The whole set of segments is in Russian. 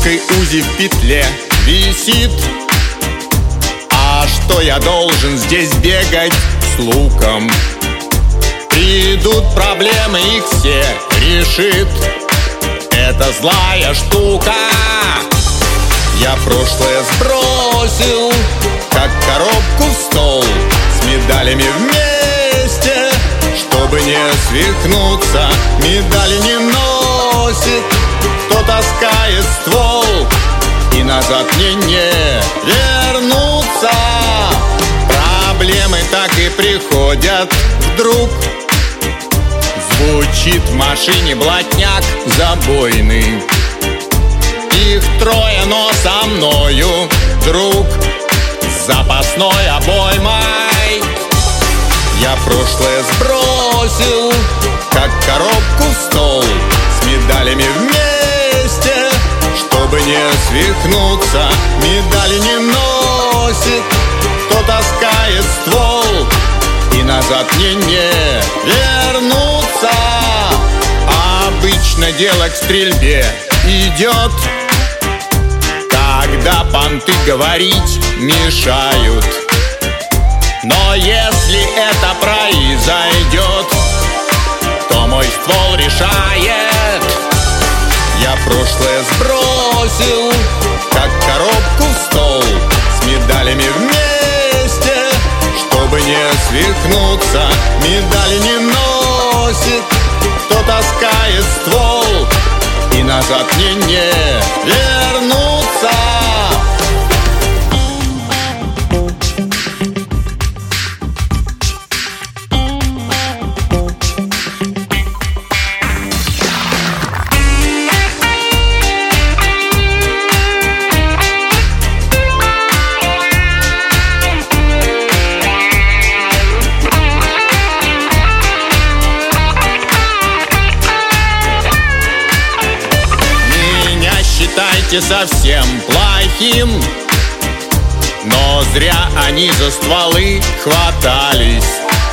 узкой Узи в петле висит. А что я должен здесь бегать с луком? Придут проблемы, их все решит. Это злая штука. Я прошлое сбросил, как коробку в стол, с медалями вместе, чтобы не свихнуться. Медали не носит, кто таскает ствол, и назад мне не вернуться. Проблемы так и приходят вдруг. Звучит в машине блатняк забойный. Их трое, но со мною друг с запасной обоймой. Я прошлое сбросил, как коробку в стол, с медалями вместе, чтобы не свихнуться. Медали не носит, кто таскает ствол, и назад мне не вернуться. Обычно дело к стрельбе идет, когда понты говорить мешают. Но если это произойдет, то мой ствол решает. Я прошлое сбросил, как коробку в стол, с медалями вместе, чтобы не свихнуться. Медали не носит, кто таскает ствол, и назад мне не вернуться. Считайте совсем плохим, но зря они за стволы хватались.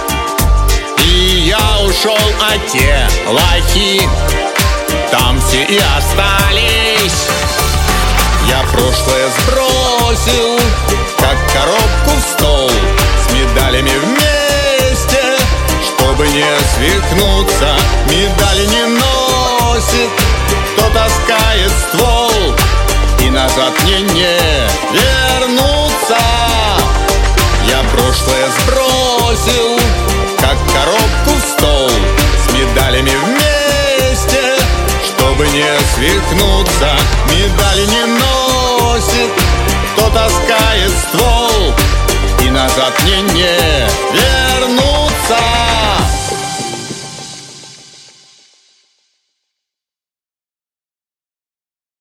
И я ушел, а те лохи там все и остались. Я прошлое сбросил, как коробку в стол, с медалями вместе, чтобы не свихнуться. Медали не носит, кто таскает ствол, и назад мне не вернуться. Я прошлое сбросил, как коробку в стол, с медалями вместе, чтобы не свихнуться. Медали не носит, кто таскает ствол, и назад мне не вернуться.